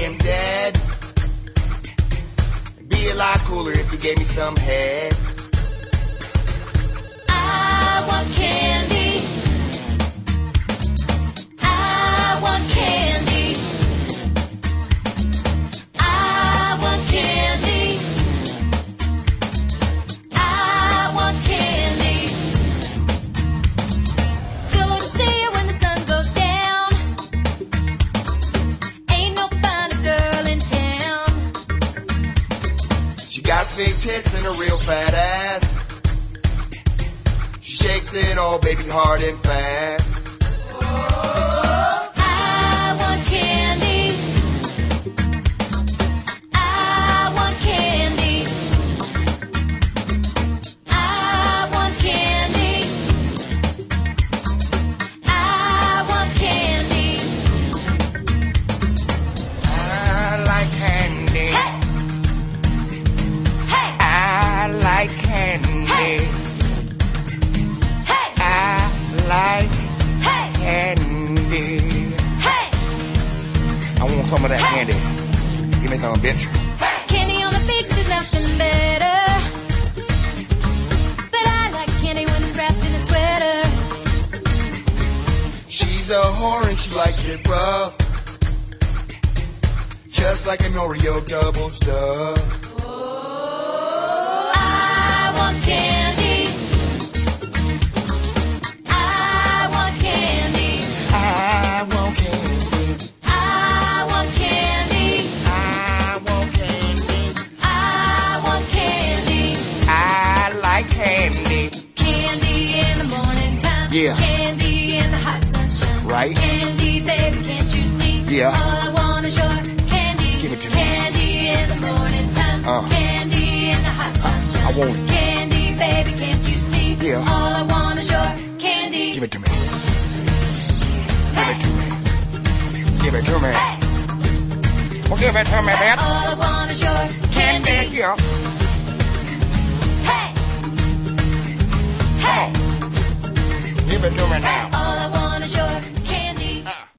am dead. It'd be a lot cooler if you gave me some head. I want candy. I want candy. I want candy. I want candy. Go to see when the sun goes down. Ain't no finer girl in town. She got big tits and a real fat ass. She shakes it all, baby, hard and fast. I want candy. I want candy. I want candy. I want candy. I like candy. Hey! Hey! I like candy. Hey! Hey! I like Hey! candy. Hey! I want some of that candy. Give me some, bitch. Candy on the beach, there's nothing better. But I like candy when it's wrapped in a sweater. She's a whore and she likes it rough, just like an Oreo double stuff. I want candy. I want candy. I want candy. I want candy. I want candy. I want candy. I like candy. Candy in the morning time. Yeah. Candy in the hot sunshine. Right. Candy, baby, can't you see? Yeah. All I want is your candy. Give it to me. Candy in the morning time. Candy in the hot sunshine. I want it. Candy, baby, can't you see? Yeah. All I want is your candy. Give it to me. Give it to me. Give it to me. Hey! Well, give it to me, bitch. All I want is your candy. Yeah. Hey! Hey! Give it to me now.